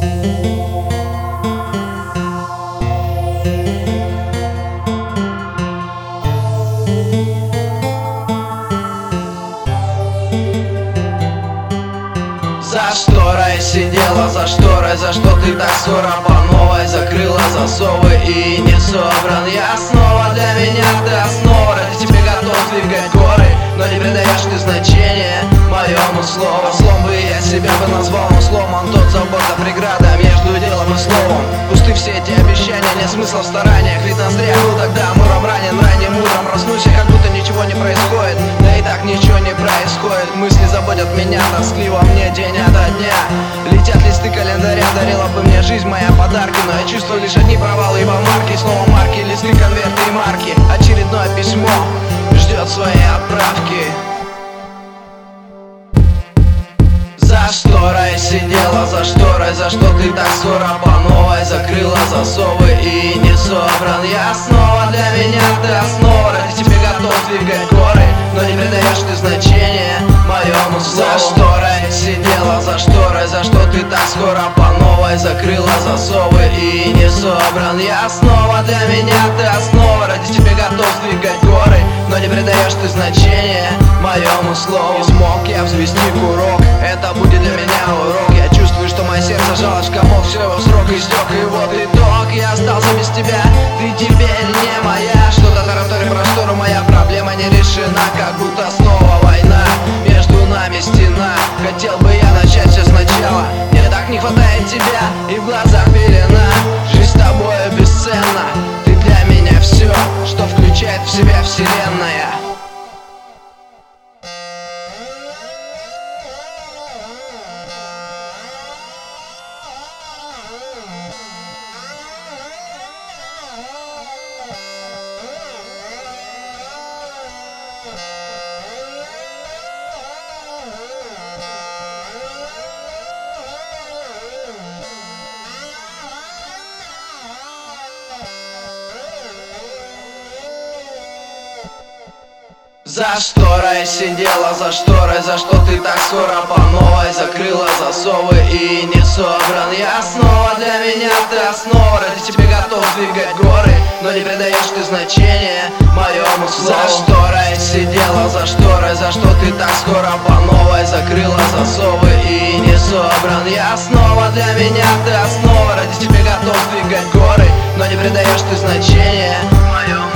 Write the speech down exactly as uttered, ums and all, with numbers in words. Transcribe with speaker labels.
Speaker 1: За шторой сидела, за шторой, за что ты так скоро по новой закрыла засовы и не собран я снова. Для меня ты основа, ради тебя готов двигать горы, но не придаешь ты значения моему слову. Ослом бы я себя бы назвал, но сломан тот забота преграда между делом и словом. Пусты все эти обещания, нет смысла в стараниях, ведь нас зря. Ну тогда муром ранен, ранним утром проснусь я, как будто ничего не происходит. Да и так ничего не происходит, мысли заботят меня, тоскливо мне день ото дня. Летят листы календаря, дарила бы мне жизнь моя подарки, но я чувствую лишь одни провалы и помарки. Снова марки, листы, конверты и марки. Очередное письмо ждет своей отправки. За шторой сидела, за шторой, за что ты так скоро по новой закрыла засовы и не собран я снова. Для меня ты основа, ради тебя готов двигать горы, но не придаешь ты значения моему слову. За шторой сидела, за шторой, за что ты так скоро по новой закрыла засовы и не собран я снова. Для меня ты основа, ради тебя готов двигать горы, но не придаешь ты значения моему слову. Не смог я взвести курок, это будет для меня урок. Я чувствую, что мое сердце жалось в комок, все его срок истек, и вот итог. Я остался без тебя, ты теперь не моя. Что-то тараторит простору, моя проблема не решена, как будто снова война, между нами стена. Хотел бы я начать все сначала, мне так не хватает тебя, и в глазах пелена. Жизнь с тобою бесценна, ты для меня все, что включает в себя вселенная. За шторой сидела, за шторой, за что ты так скоро по новой закрыла засовы и не собран я снова. Для меня ты основа, ради тебя готов двигать горы, но не придаешь ты значения моему слову. За шторой сидела, за шторой, за что ты так скоро по новой закрыла засовы и не собран я снова. Для меня ты основа, ради тебя готов двигать горы, но не придаешь ты значения моему